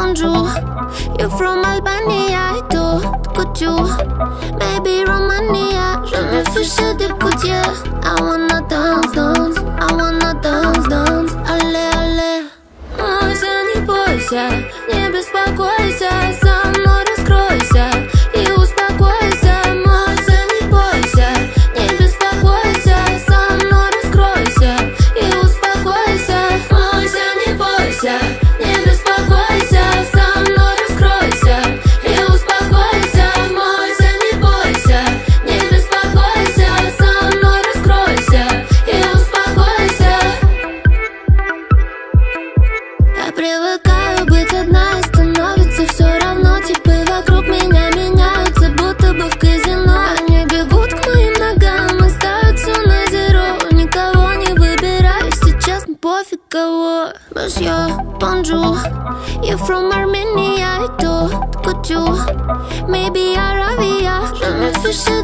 bonjour. You from Albania et tout, couture. Baby Romania, je me fiche des coudiers. I wanna dance, dance, I wanna dance, dance. Allez, allez. Бойся, не бойся, не беспокойся, со мной раскройся и успокойся. Бойся, не бойся, не беспокойся, со мной раскройся и успокойся. Бойся, не бойся, не беспокойся, со мной раскройся и успокойся. Бойся, не бойся, не беспокойся, со мной раскройся и успокойся. Я привыкаю быть одна и становится все равно. Типы вокруг меня меняются, будто бы в казино. Они бегут к моим ногам и ставят все на зеро. Никого не выбираю сейчас, пофиг кого. Monsieur, bonjour. You from Armenia et tout, couture. Maybe Arabia, je me fiche